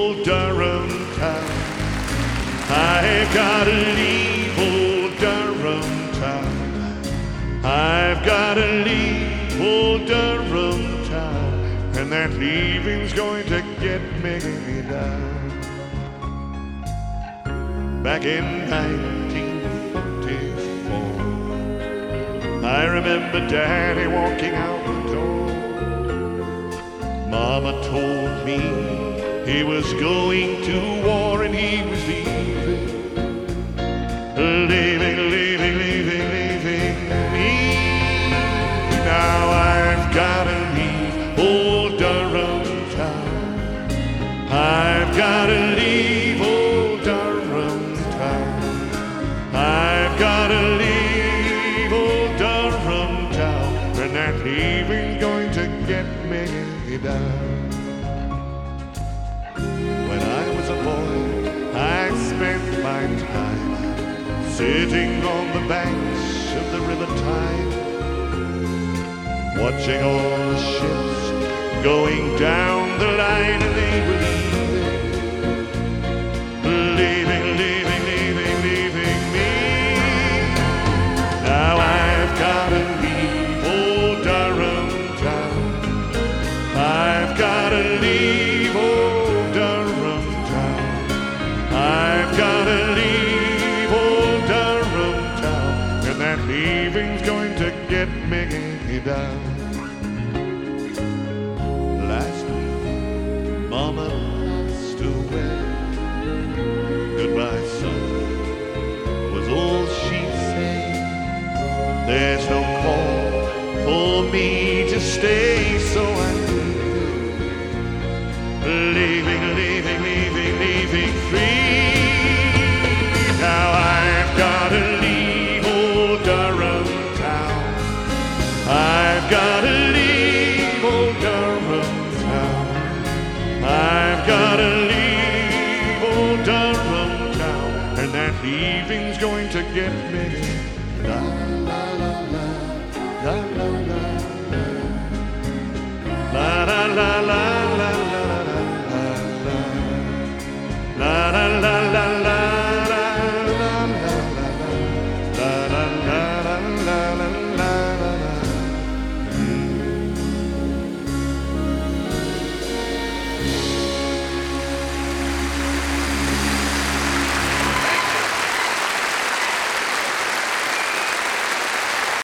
old Durham town. I've got to leave old Durham town. I've got to leave old Durham town, and that leaving's going to get me down. Back in 1944, I remember Daddy walking out the door. Mama told me he was going to war and he was leaving, leaving me. Now I've got to leave old Durham town. I've got to leave old Durham town. I've got to leave old Durham town, and that leaving's going to get me down. When I was a boy, I spent my time sitting on the banks of the River Tyne, watching all the ships going down the line, and they were leaving me. Now I've got to leave old Durham town. I've got to leave old Durham town. I've got to leave old Durham town, and that leaving's going to get me down. Last week, Mama passed away. Goodbye, son, was all she said. There's no call for me to stay, so I'm leaving free. Now I've got to leave old Durham town. I've got to leave old Durham town. I've got to leave old Durham town, and that leaving's going to get me. La la la la, la la la la, la la la la la la la la la.